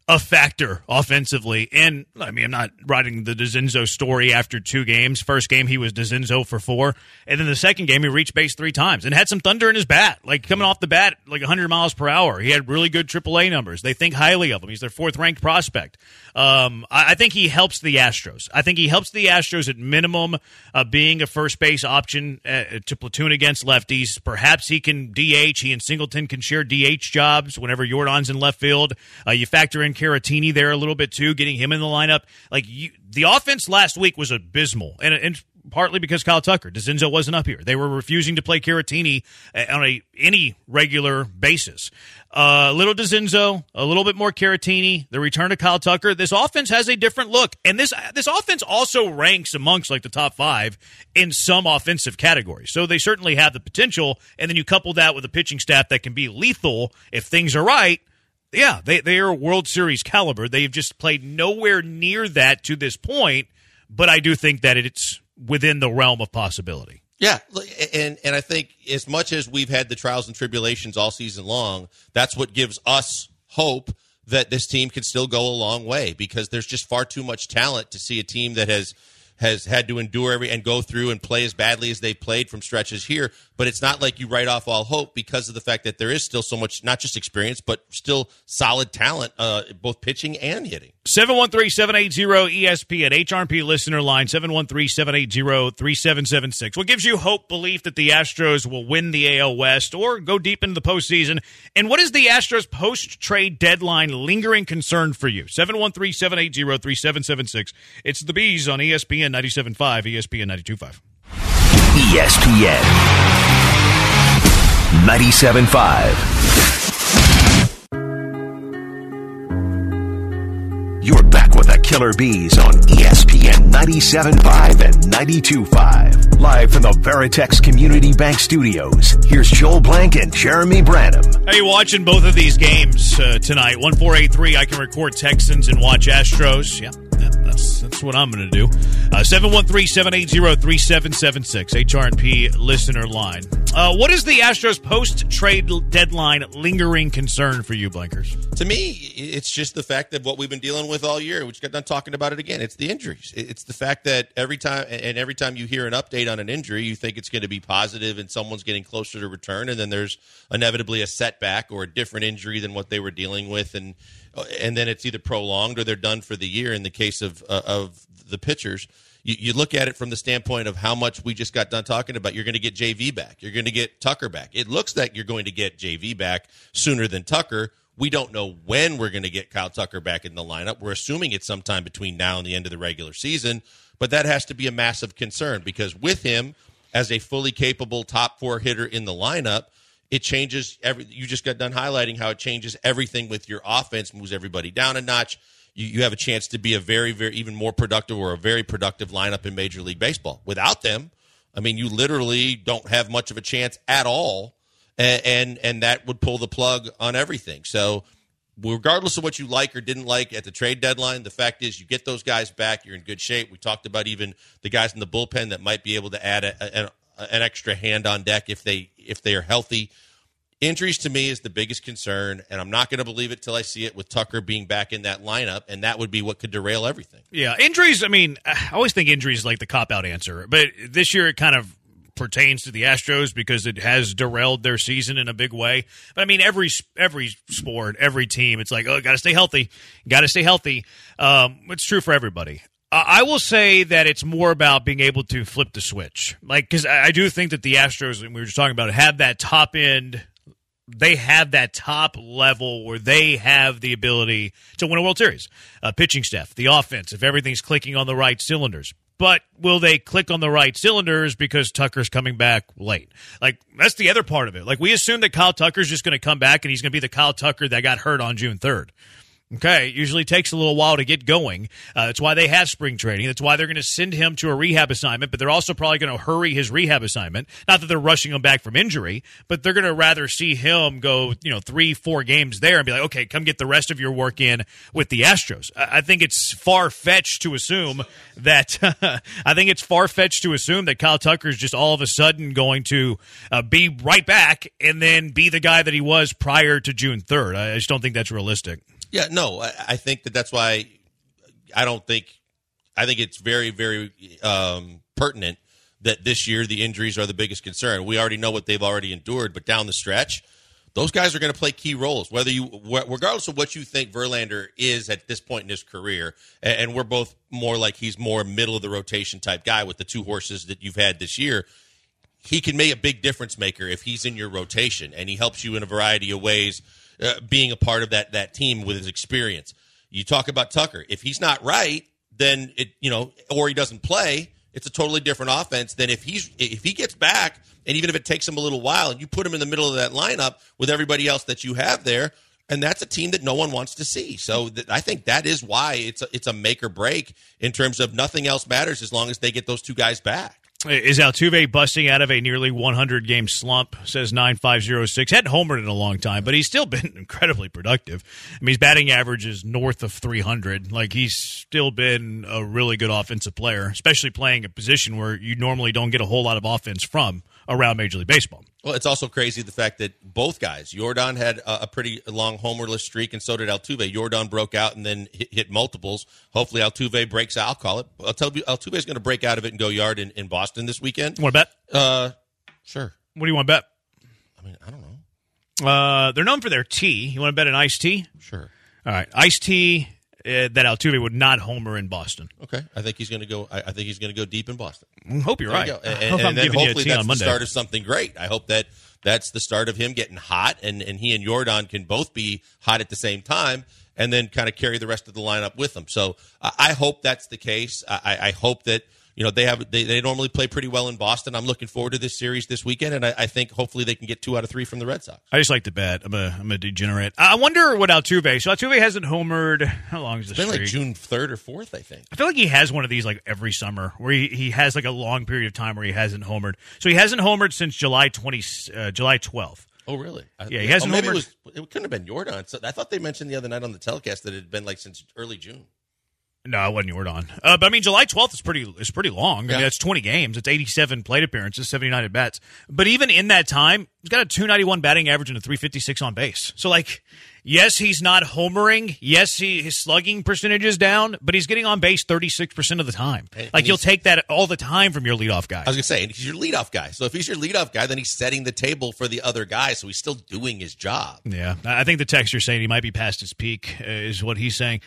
a factor offensively. And, I mean, I'm not writing the DeCinzo story after 2 games. First game, he was DeCinzo for 4. And then the second game, he reached base 3 times and had some thunder in his bat. Like, coming off the bat, like 100 miles per hour. He had really good AAA numbers. They think highly of him. He's their 4th-ranked prospect. I think he helps the Astros. I think he helps the Astros at minimum being a first base option to platoon against lefties. Perhaps he can DH. He and Singleton can share DH jobs whenever Jordan's in left field. You factor in Caratini there a little bit too, getting him in the lineup. Like the offense last week was abysmal, and partly because Kyle Tucker. DeCinzo wasn't up here. They were refusing to play Caratini on any regular basis. Little DeCinzo, a little bit more Caratini, the return to Kyle Tucker. This offense has a different look, and this offense also ranks amongst like the top 5 in some offensive categories. So they certainly have the potential, and then you couple that with a pitching staff that can be lethal if things are right. Yeah, they are World Series caliber. They've just played nowhere near that to this point, but I do think that it's within the realm of possibility. Yeah, and I think as much as we've had the trials and tribulations all season long, that's what gives us hope that this team can still go a long way, because there's just far too much talent to see a team that has had to endure and go through and play as badly as they've played from stretches here. But it's not like you write off all hope because of the fact that there is still so much, not just experience, but still solid talent, both pitching and hitting. 713-780-ESPN, HRP listener line, 713-780-3776. What gives you hope, belief that the Astros will win the AL West or go deep into the postseason? And what is the Astros post-trade deadline lingering concern for you? 713-780-3776. It's the Bees on ESPN 97.5, ESPN 92.5. ESPN 97.5. You're back with the Killer Bees on ESPN 97.5 and 92.5. Live from the Veritex Community Bank Studios, here's Joel Blank and Jeremy Branham. Hey, watching both of these games tonight. 1483, I can record Texans and watch Astros. Yeah, that's what I'm going to do. 713-780-3776, HRP listener line. What is the Astros post-trade deadline lingering concern for you, Blankers? To me, it's just the fact that what we've been dealing with all year. We just got done talking about it again. It's the injuries. It's the fact that every time you hear an update on an injury, you think it's going to be positive and someone's getting closer to return, and then there's inevitably a setback or a different injury than what they were dealing with, and then it's either prolonged or they're done for the year in the case of the pitchers. You look at it from the standpoint of how much we just got done talking about. You're going to get JV back. You're going to get Tucker back. It looks like you're going to get JV back sooner than Tucker. We don't know when we're going to get Kyle Tucker back in the lineup. We're assuming it's sometime between now and the end of the regular season, but that has to be a massive concern because with him as a fully capable top 4 hitter in the lineup, it changes you just got done highlighting how it changes everything with your offense, moves everybody down a notch. You have a chance to be a very, very even more productive or a very productive lineup in Major League Baseball. Without them, I mean, you literally don't have much of a chance at all, and that would pull the plug on everything. So regardless of what you like or didn't like at the trade deadline, the fact is you get those guys back, you're in good shape. We talked about even the guys in the bullpen that might be able to add an extra hand on deck if they are healthy. Injuries to me is the biggest concern, and I'm not going to believe it till I see it with Tucker being back in that lineup, and that would be what could derail everything. Yeah, injuries, I mean, I always think injuries is like the cop-out answer, but this year it kind of pertains to the Astros because it has derailed their season in a big way. But, I mean, every sport, every team, it's like, oh, got to stay healthy. Got to stay healthy. It's true for everybody. I will say that it's more about being able to flip the switch. Like, because I do think that the Astros, and we were just talking about it, have that top end. They have that top level where they have the ability to win a World Series. Pitching staff, the offense, if everything's clicking on the right cylinders. But will they click on the right cylinders because Tucker's coming back late? Like, that's the other part of it. Like, we assume that Kyle Tucker's just going to come back and he's going to be the Kyle Tucker that got hurt on June 3rd. Okay, it usually takes a little while to get going. That's why they have spring training. That's why they're going to send him to a rehab assignment, but they're also probably going to hurry his rehab assignment. Not that they're rushing him back from injury, but they're going to rather see him go, 3-4 games there and be like, okay, come get the rest of your work in with the Astros. I think it's far-fetched to assume that Kyle Tucker is just all of a sudden going to be right back and then be the guy that he was prior to June 3rd. I just don't think that's realistic. Yeah, no, I think that's why I think it's very, very pertinent that this year the injuries are the biggest concern. We already know what they've already endured, but down the stretch, those guys are going to play key roles. Regardless of what you think Verlander is at this point in his career, and we're both more like he's more middle of the rotation type guy with the two horses that you've had this year. He can make a big difference maker if he's in your rotation, and he helps you in a variety of ways, being a part of that team with his experience. You talk about Tucker. If he's not right, then or he doesn't play, it's a totally different offense than if he gets back, and even if it takes him a little while, and you put him in the middle of that lineup with everybody else that you have there, and that's a team that no one wants to see. So I think that is why it's a make or break in terms of nothing else matters as long as they get those two guys back. Is Altuve busting out of a nearly 100-game slump, says 9506. Hadn't homered in a long time, but he's still been incredibly productive. I mean, his batting average is north of 300. Like, he's still been a really good offensive player, especially playing a position where you normally don't get a whole lot of offense from around Major League Baseball. Well, it's also crazy the fact that both guys, Yordan had a pretty long homerless streak, and so did Altuve. Yordan broke out and then hit multiples. Hopefully Altuve breaks out. I'll call it. Altuve is going to break out of it and go yard in Boston this weekend. Want to bet? Sure. What do you want to bet? I mean, I don't know. They're known for their tea. You want to bet an iced tea? Sure. All right. Iced tea that Altuve would not homer in Boston. Okay. I think he's going to go. I think he's going to go deep in Boston. I hope you're right. And then hopefully that's the start of something great. I hope that's the start of him getting hot, and he and Yordan can both be hot at the same time, and then kind of carry the rest of the lineup with them. So I hope that's the case. I hope that they normally play pretty well in Boston. I'm looking forward to this series this weekend, and I think hopefully they can get 2 out of 3 from the Red Sox. I just like to bet. I'm a degenerate. I wonder what Altuve. So Altuve hasn't homered. How long is the streak? It's been like June 3rd or 4th, I think. I feel like he has one of these like every summer where he has like a long period of time where he hasn't homered. So he hasn't homered since July 12th. Oh, really? Yeah, he hasn't homered. It couldn't have been Yordan. So I thought they mentioned the other night on the telecast that it had been like since early June. No, it wasn't Yordan. But I mean, July 12th is pretty long. I mean, that's 20 games. It's 87 plate appearances, 79 at bats. But even in that time, he's got a 291 batting average and a 356 on base. So like, yes, he's not homering. Yes, his slugging percentage is down, but he's getting on base 36% of the time. Like, you'll take that all the time from your leadoff guy. I was going to say, and he's your leadoff guy. So if he's your leadoff guy, then he's setting the table for the other guy, so he's still doing his job. Yeah. I think the texter's saying he might be past his peak, is what he's saying.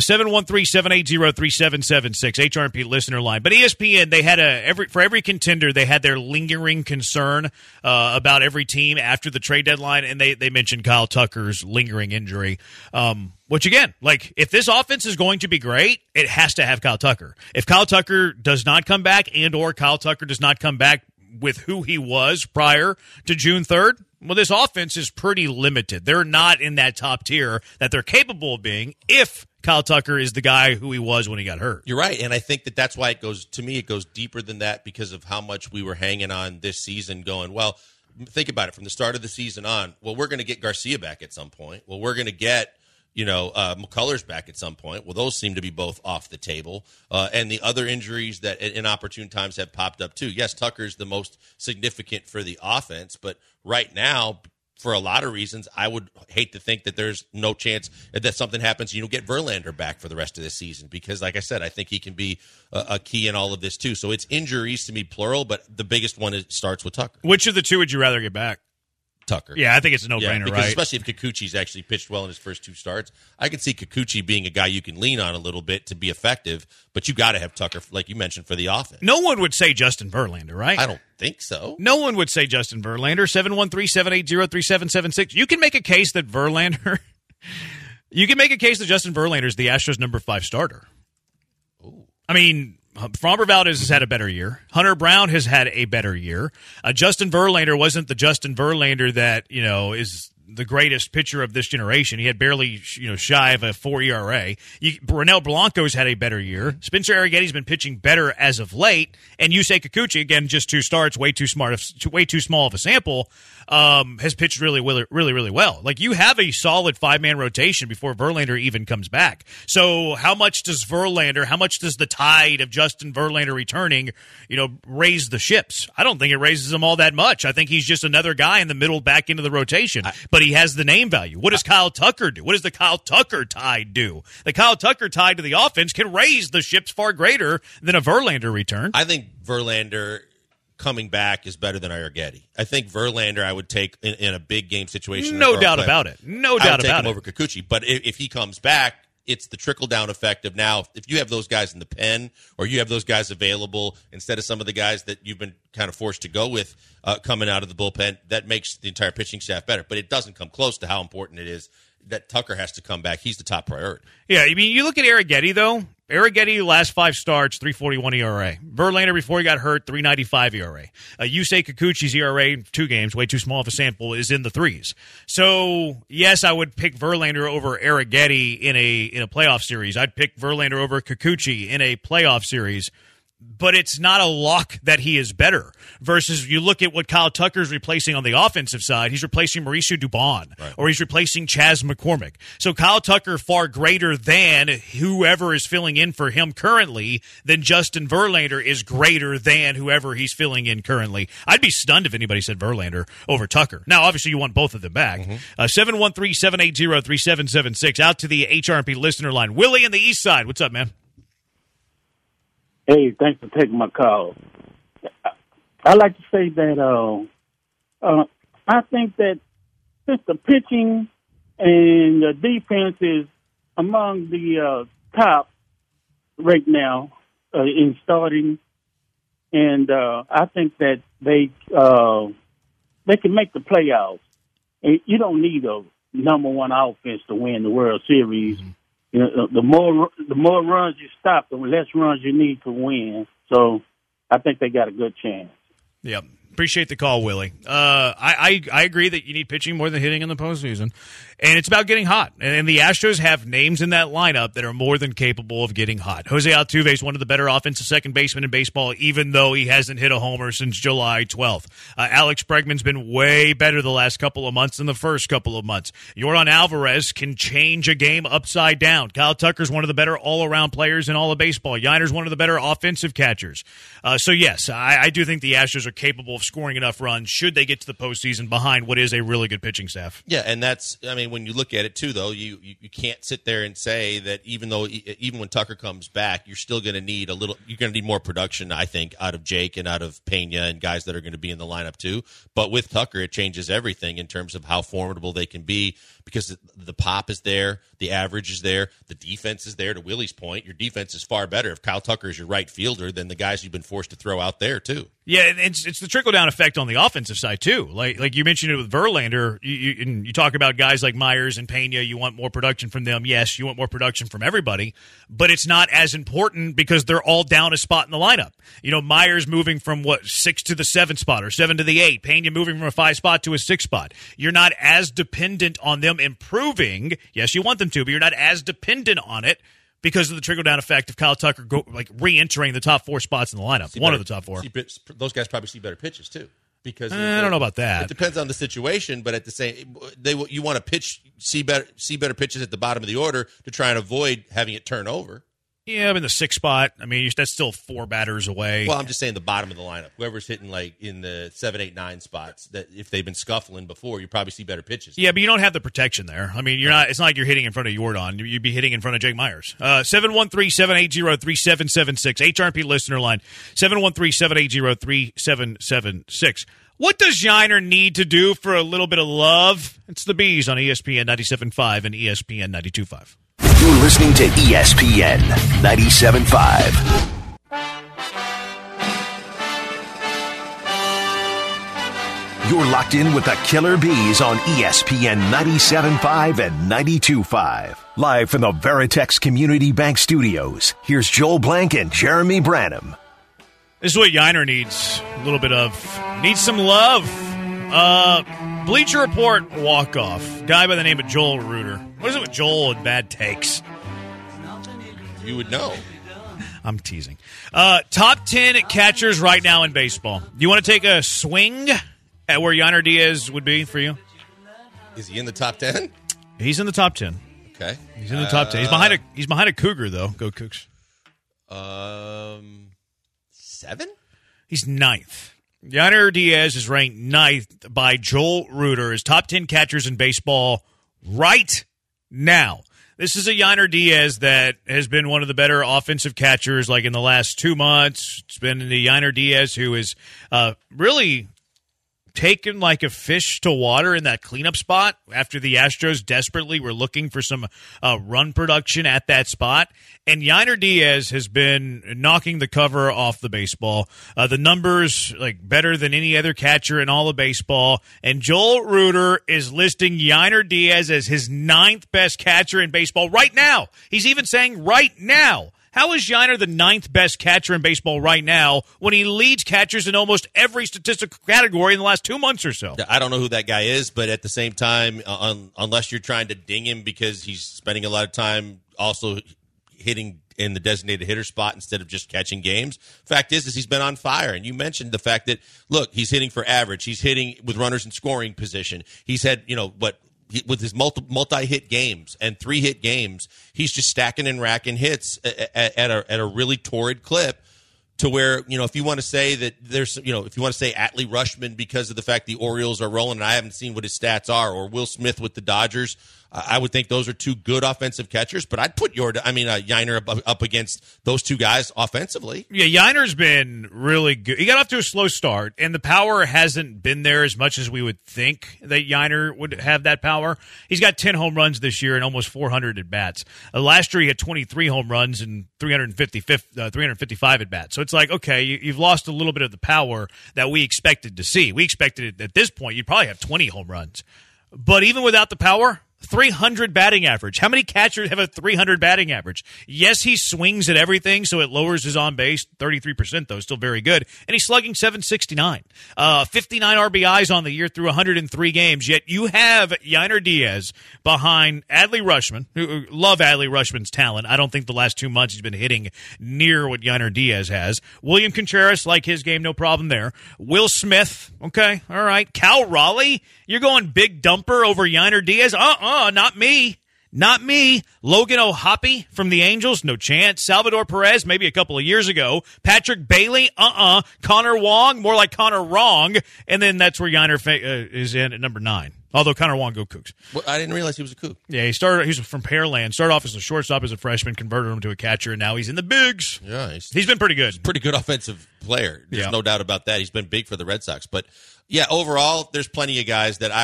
713-780-3776, HRP listener line. But ESPN, they had for every contender, they had their lingering concern about every team after the trade deadline, and they mentioned Kyle Tucker's lingering injury. Which again, like, if this offense is going to be great, it has to have Kyle Tucker. If Kyle Tucker does not come back, and or Kyle Tucker does not come back with who he was prior to June 3rd, well, this offense is pretty limited. They're not in that top tier that they're capable of being if Kyle Tucker is the guy who he was when he got hurt. You're right, and I think that's why it goes deeper than that, because of how much we were hanging on this season going, well, think about it, from the start of the season on, well, we're going to get Garcia back at some point. Well, we're going to get McCullers back at some point. Well, those seem to be both off the table. And the other injuries that in opportune times have popped up too. Yes, Tucker's the most significant for the offense, but right now, for a lot of reasons, I would hate to think that there's no chance that something happens. Get Verlander back for the rest of the season, because, like I said, I think he can be a key in all of this too. So it's injuries to me, plural, but the biggest one starts with Tucker. Which of the two would you rather get back? Tucker. Yeah, I think it's a no-brainer, because right? Especially if Kikuchi's actually pitched well in his first 2 starts. I can see Kikuchi being a guy you can lean on a little bit to be effective, but you got to have Tucker, like you mentioned, for the offense. No one would say Justin Verlander, right? I don't think so. No one would say Justin Verlander. 713-780-3776. You can make a case that Verlander – you can make a case that Justin Verlander is the Astros' number 5 starter. Ooh. I mean – Framber Valdez has had a better year. Hunter Brown has had a better year. Justin Verlander wasn't the Justin Verlander that, is the greatest pitcher of this generation. He had barely, shy of a 4 ERA. Brunel Blanco's had a better year. Spencer Arrietty's been pitching better as of late. And Yusei Kikuchi, again, just 2 starts, way too small of a sample, has pitched really, really, really, really well. Like, you have a solid 5-man rotation before Verlander even comes back. So how much does the tide of Justin Verlander returning, raise the ships? I don't think it raises them all that much. I think he's just another guy in the middle back into the rotation. But but he has the name value. What does Kyle Tucker do? What does the Kyle Tucker tide do? The Kyle Tucker tide to the offense can raise the ships far greater than a Verlander return. I think Verlander coming back is better than Arrighetti. I think Verlander I would take in a big game situation. No doubt about it. No doubt about it. Over Kikuchi. But if he comes back, it's the trickle-down effect of now, if you have those guys in the pen or you have those guys available instead of some of the guys that you've been kind of forced to go with coming out of the bullpen, that makes the entire pitching staff better. But it doesn't come close to how important it is that Tucker has to come back. He's the top priority. Yeah, I mean, you look at Arrighetti, though. Arrighetti, last 5 starts, 3.41 ERA. Verlander, before he got hurt, 3.95 ERA. Yusei Kikuchi's ERA, 2 games, way too small of a sample, is in the 3s. So, yes, I would pick Verlander over Arrighetti in a playoff series. I'd pick Verlander over Kikuchi in a playoff series. But it's not a lock that he is better. Versus you look at what Kyle Tucker's replacing on the offensive side. He's replacing Mauricio Dubon, right, or he's replacing Chas McCormick. So Kyle Tucker far greater than whoever is filling in for him currently than Justin Verlander is greater than whoever he's filling in currently. I'd be stunned if anybody said Verlander over Tucker. Now, obviously, you want both of them back. 713-780-3776. Out to the HRP listener line. Willie in the East Side. What's up, man? Hey, thanks for taking my call. I like to say that I think that since the pitching and the defense is among the top right now in starting, and I think that they can make the playoffs. And you don't need a number one offense to win the World Series. Mm-hmm. You know, the more runs you stop, the less runs you need to win. So I think they got a good chance. Yep. Appreciate the call, Willie. I agree that you need pitching more than hitting in the postseason. And it's about getting hot. And the Astros have names in that lineup that are more than capable of getting hot. Jose Altuve is one of the better offensive second basemen in baseball, even though he hasn't hit a homer since July 12th. Alex Bregman's been way better the last couple of months than the first couple of months. Yordan Alvarez can change a game upside down. Kyle Tucker's one of the better all-around players in all of baseball. Yiner's one of the better offensive catchers. So, yes, I do think the Astros are capable of scoring enough runs should they get to the postseason behind what is a really good pitching staff. Yeah, and that's, I mean, when you look at it too, though, you can't sit there and say that even when Tucker comes back, you're still going to need you're going to need more production, I think, out of Jake and out of Pena and guys that are going to be in the lineup too. But with Tucker, it changes everything in terms of how formidable they can be because the pop is there, the average is there, the defense is there. To Willie's point, your defense is far better if Kyle Tucker is your right fielder than the guys you've been forced to throw out there too. Yeah, it's the trickle-down effect on the offensive side, too. Like you mentioned it with Verlander, you talk about guys like Myers and Pena, you want more production from them. Yes, you want more production from everybody, but it's not as important because they're all down a spot in the lineup. You know, Myers moving from, 6 to the 7 spot or 7 to the 8. Pena moving from a 5 spot to a 6 spot. You're not as dependent on them improving. Yes, you want them to, but you're not as dependent on it because of the trickle-down effect of Kyle Tucker re-entering the top 4 spots in the lineup, of the top 4. Those guys probably see better pitches, too. Because I don't know about that. It depends on the situation, but at the same, you want to see better pitches at the bottom of the order to try and avoid having it turn over. Yeah, I'm in the 6th spot. I mean, that's still 4 batters away. Well, I'm just saying the bottom of the lineup. Whoever's hitting in the 7, 8, 9 spots, that if they've been scuffling before, you probably see better pitches. Yeah, but you don't have the protection there. I mean, it's not like you're hitting in front of Yordan. You'd be hitting in front of Jake Myers. 713-780-3776. HRP listener line. 713-780-3776. What does Yiner need to do for a little bit of love? It's the Bees on ESPN 97.5 and ESPN 92.5. You're listening to ESPN 97.5. You're locked in with the Killer Bees on ESPN 97.5 and 92.5. Live from the Veritex Community Bank Studios, here's Joel Blank and Jeremy Branham. This is what Yiner needs. A little bit of. Needs some love. Bleacher Report walk-off. Guy by the name of Joel Reuter. What is it with Joel and bad takes? You would know. I'm teasing. Top 10 catchers right now in baseball. Do you want to take a swing at where Yiner Diaz would be for you? Is he in the top 10? He's in the top 10. Okay. He's in the top 10. He's behind a Cougar, though. Go Cougs. 7? He's 9th. Yainer Diaz is ranked 9th by Joel Reuter as top 10 catchers in baseball right now. This is a Yainer Diaz that has been one of the better offensive catchers like in the last 2 months. It's been the Yainer Diaz who is really taken like a fish to water in that cleanup spot after the Astros desperately were looking for some run production at that spot. And Yainer Diaz has been knocking the cover off the baseball. The numbers, like, better than any other catcher in all of baseball. And Joel Reuter is listing Yainer Diaz as his 9th best catcher in baseball right now. He's even saying right now. How is Yainer the 9th best catcher in baseball right now when he leads catchers in almost every statistical category in the last 2 months or so? I don't know who that guy is, but at the same time, unless you're trying to ding him because he's spending a lot of time also hitting in the designated hitter spot instead of just catching games. Fact is he's been on fire. And you mentioned the fact that, look, he's hitting for average. He's hitting with runners in scoring position. He's had, with his multi-hit games and 3-hit games, he's just stacking and racking hits at a really torrid clip to where, if you want to say that there's, if you want to say Adley Rutschman because of the fact the Orioles are rolling, and I haven't seen what his stats are, or Will Smith with the Dodgers, I would think those are two good offensive catchers, but I'd put Yainer up against those two guys offensively. Yeah, Yainer's been really good. He got off to a slow start, and the power hasn't been there as much as we would think that Yainer would have that power. He's got 10 home runs this year and almost 400 at-bats. Last year he had 23 home runs and 355 at-bats. So it's like, okay, you've lost a little bit of the power that we expected to see. We expected at this point you'd probably have 20 home runs. But even without the power, 300 batting average. How many catchers have a 300 batting average? Yes, he swings at everything, so it lowers his on base. 33%, though, still very good. And he's slugging .769. 59 RBIs on the year through 103 games. Yet you have Yainer Diaz behind Adley Rutschman, who love Adley Rutschman's talent. I don't think the last 2 months he's been hitting near what Yainer Diaz has. William Contreras, like his game, no problem there. Will Smith, okay, all right. Cal Raleigh, you're going big dumper over Yainer Diaz? Not me. Not me. Logan O'Hoppe from the Angels, no chance. Salvador Perez, maybe a couple of years ago. Patrick Bailey, Connor Wong, more like Connor Wrong. And then that's where Yainer is in at number 9. Although Connor Wong, go Cougs. Well, I didn't realize he was a Coug. Yeah, he's from Pearland. Started off as a shortstop as a freshman, converted him to a catcher, and now he's in the bigs. Yeah, he's been pretty good. Pretty good offensive player. There's no doubt about that. He's been big for the Red Sox. But, yeah, overall, there's plenty of guys that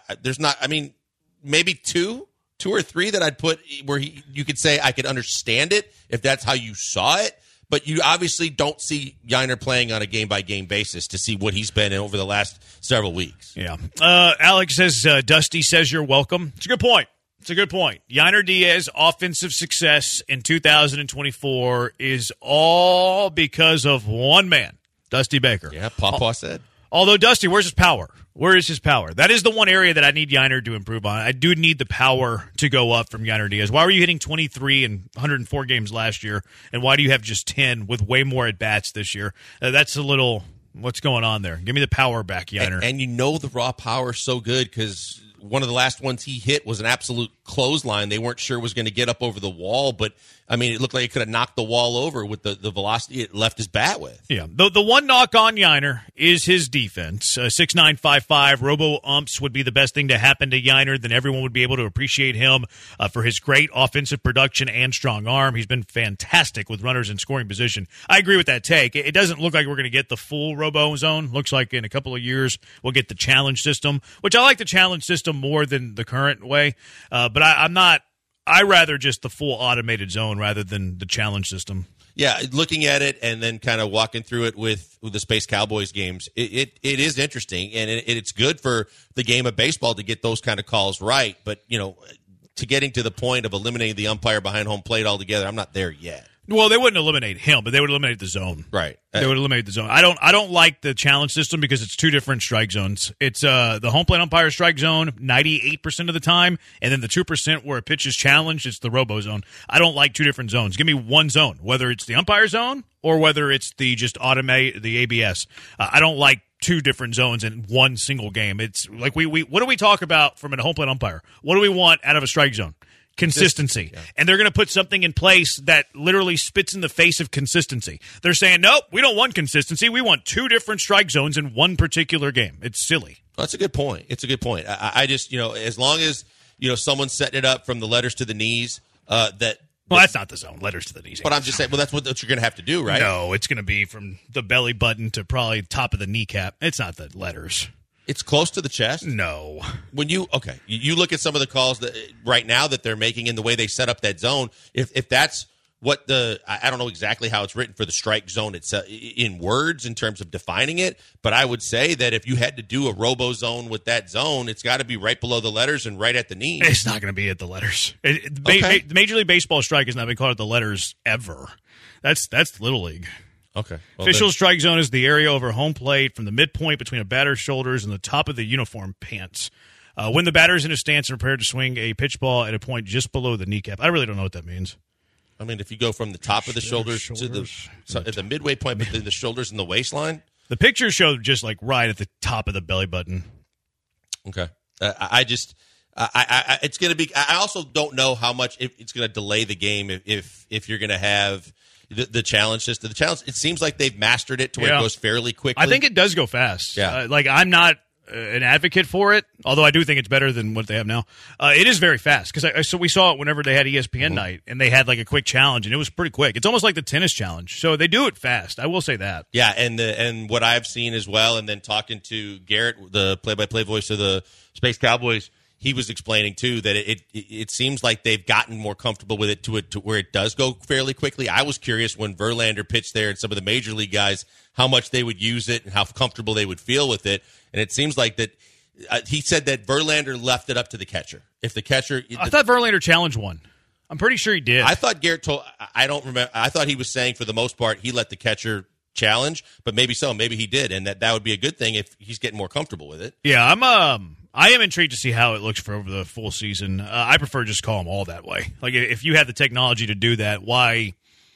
maybe two or three that I'd put where you could say I could understand it if that's how you saw it. But you obviously don't see Yainer playing on a game-by-game basis to see what he's been in over the last several weeks. Yeah. Alex says, Dusty says you're welcome. It's a good point. Yainer Diaz offensive success in 2024 is all because of one man, Dusty Baker. Yeah, Pawpaw said. Although, Dusty, where's his power? Where is his power? That is the one area that I need Yainer to improve on. I do need the power to go up from Yainer Diaz. Why were you hitting 23 in 104 games last year, and why do you have just 10 with way more at-bats this year? That's a little – what's going on there? Give me the power back, Yainer. And the raw power is so good because one of the last ones he hit was an absolute clothesline. They weren't sure it was going to get up over the wall, but – it looked like it could have knocked the wall over with the velocity it left his bat with. Yeah. The one knock on Yainer is his defense. 6'9", robo-umps would be the best thing to happen to Yainer. Then everyone would be able to appreciate him for his great offensive production and strong arm. He's been fantastic with runners in scoring position. I agree with that take. It doesn't look like we're going to get the full robo zone. Looks like in a couple of years we'll get the challenge system, which I like the challenge system more than the current way. But I'm not. I rather just the full automated zone rather than the challenge system. Yeah, looking at it and then kind of walking through it with the Space Cowboys games, it is interesting, and it's good for the game of baseball to get those kind of calls right. But, to getting to the point of eliminating the umpire behind home plate altogether, I'm not there yet. Well, they wouldn't eliminate him, but they would eliminate the zone. Right. They would eliminate the zone. I don't like the challenge system because it's two different strike zones. It's the home plate umpire strike zone 98% of the time, and then the 2% where a pitch is challenged, it's the robo zone. I don't like two different zones. Give me one zone, whether it's the umpire zone or whether it's the just automate the ABS. I don't like two different zones in one single game. It's like we what do we talk about from a home plate umpire? What do we want out of a strike zone? Consistency. Yeah. And they're going to put something in place that literally spits in the face of consistency. They're saying, nope, we don't want consistency. We want 2 different strike zones in one particular game. It's silly. Well, that's a good point. It's a good point. I just, as long as, someone's setting it up from the letters to the knees, Well, that's not the zone. Letters to the knees. But I'm just saying, that's what you're going to have to do, right? No, it's going to be from the belly button to probably top of the kneecap. It's not the letters. It's close to the chest? No. When you look at some of the calls that right now that they're making and the way they set up that zone, if that's what I don't know exactly how it's written for the strike zone itself in words in terms of defining it, but I would say that if you had to do a robo zone with that zone, it's got to be right below the letters and right at the knee. It's not going to be at the letters. The Major League Baseball strike has not been called at the letters ever. That's Little League. Okay. Well, Official strike zone is the area over home plate from the midpoint between a batter's shoulders and the top of the uniform pants. When the batter is in a stance and prepared to swing a pitch ball at a point just below the kneecap. I really don't know what that means. I mean, if you go from the top of the shoulders to the midway point between the shoulders and the waistline. The pictures show just like right at the top of the belly button. Okay. It's going to be. I also don't know how much it's going to delay the game if you're going to have the challenge system. The challenge. It seems like they've mastered it to where it goes fairly quickly. I think it does go fast. Yeah. I'm not an advocate for it, although I do think it's better than what they have now. It is very fast because we saw it whenever they had ESPN night and they had like a quick challenge and it was pretty quick. It's almost like the tennis challenge, so they do it fast. I will say that. Yeah, and what I've seen as well, and then talking to Garrett, the play-by-play voice of the Space Cowboys. He was explaining, too, that it seems like they've gotten more comfortable with it to where it does go fairly quickly. I was curious when Verlander pitched there and some of the major league guys, how much they would use it and how comfortable they would feel with it. And it seems like that he said that Verlander left it up to the catcher. If the catcher... I thought Verlander challenged one. I'm pretty sure he did. I thought Garrett told... I don't remember. I thought he was saying for the most part he let the catcher challenge, but maybe so. Maybe he did, and that would be a good thing if he's getting more comfortable with it. Yeah, I am intrigued to see how it looks for over the full season. I prefer just call them all that way. Like if you have the technology to do that, why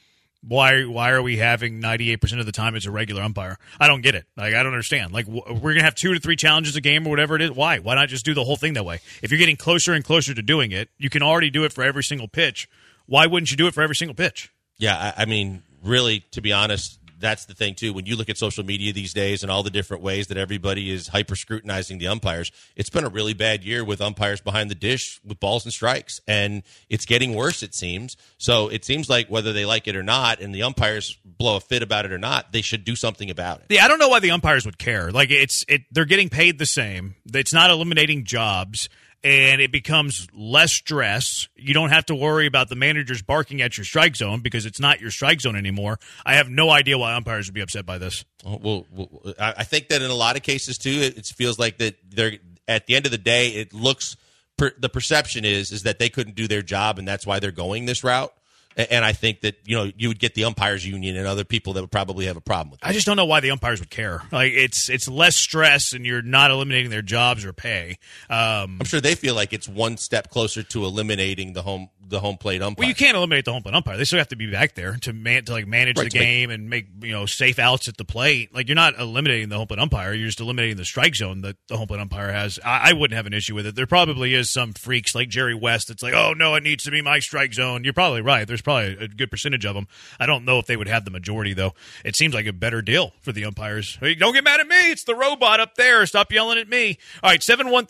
are we having 98% of the time it's a regular umpire? I don't get it. Like I don't understand. Like we're gonna have 2 to 3 challenges a game or whatever it is. Why not just do the whole thing that way? If you're getting closer and closer to doing it, you can already do it for every single pitch. Why wouldn't you do it for every single pitch? Yeah, I mean, really, to be honest. That's the thing, too. When you look at social media these days and all the different ways that everybody is hyper-scrutinizing the umpires, it's been a really bad year with umpires behind the dish with balls and strikes, and it's getting worse, it seems. So it seems like whether they like it or not, and the umpires blow a fit about it or not, they should do something about it. Yeah, I don't know why the umpires would care. Like, they're getting paid the same. It's not eliminating jobs. And it becomes less stress. You don't have to worry about the managers barking at your strike zone because it's not your strike zone anymore. I have no idea why umpires would be upset by this. Well, I think that in a lot of cases, too, it feels like that they're at the end of the day, it looks the perception is that they couldn't do their job, and that's why they're going this route. And I think that, you would get the umpires union and other people that would probably have a problem with it. I just don't know why the umpires would care. Like it's less stress and you're not eliminating their jobs or pay. I'm sure they feel like it's one step closer to eliminating the home plate umpire. Well, you can't eliminate the home plate umpire. They still have to be back there to manage the game and make safe outs at the plate. Like you're not eliminating the home plate umpire. You're just eliminating the strike zone that the home plate umpire has. I wouldn't have an issue with it. There probably is some freaks like Jerry West that's like, oh no, it needs to be my strike zone. You're probably right. There's probably a good percentage of them. I don't know if they would have the majority, though. It seems like a better deal for the umpires. Hey, don't get mad at me. It's the robot up there. Stop yelling at me. All right,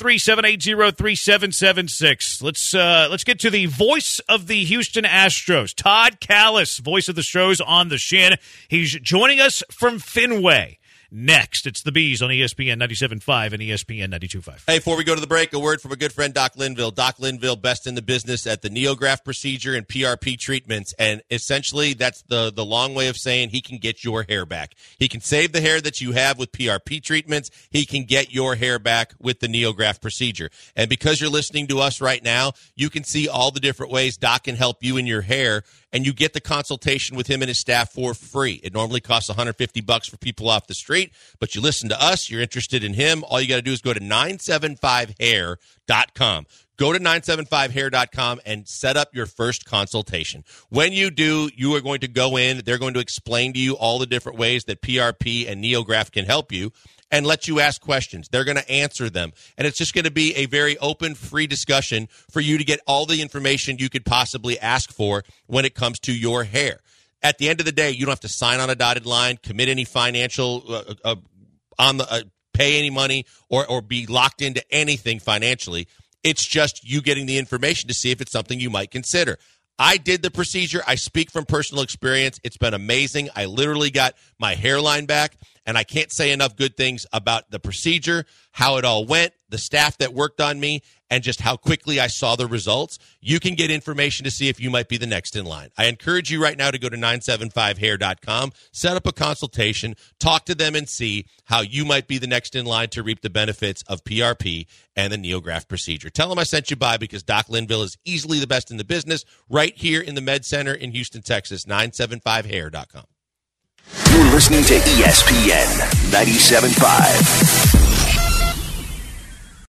713-780-3776. Let's get to the voice of the Houston Astros, Todd Kalas, voice of the Stros on the Shin. He's joining us from Fenway. Next, it's the Bees on ESPN 97.5 and ESPN 92.5. Hey, before we go to the break, a word from a good friend, Doc Linville. Doc Linville, best in the business at the NeoGraft procedure and PRP treatments. And essentially, that's the long way of saying he can get your hair back. He can save the hair that you have with PRP treatments. He can get your hair back with the NeoGraft procedure. And because you're listening to us right now, you can see all the different ways Doc can help you in your hair. And you get the consultation with him and his staff for free. It normally costs $150 for people off the street, but you listen to us, you're interested in him. All you got to do is go to 975hair.com 975hair.com. Go to 975hair.com and set up your first consultation. When you do, you are going to go in. They're going to explain to you all the different ways that PRP and NeoGraft can help you and let you ask questions. They're going to answer them. And it's just going to be a very open, free discussion for you to get all the information you could possibly ask for when it comes to your hair. At the end of the day, you don't have to sign on a dotted line, commit any financial pay any money or be locked into anything financially. It's just you getting the information to see if it's something you might consider. I did the procedure. I speak from personal experience. It's been amazing. I literally got my hairline back, and I can't say enough good things about the procedure, how it all went, the staff that worked on me, and just how quickly I saw the results. You can get information to see if you might be the next in line. I encourage you right now to go to 975hair.com, set up a consultation, talk to them, and see how you might be the next in line to reap the benefits of PRP and the NeoGraft procedure. Tell them I sent you by, because Doc Linville is easily the best in the business right here in the Med Center in Houston, Texas. 975hair.com. You're listening to ESPN 97.5.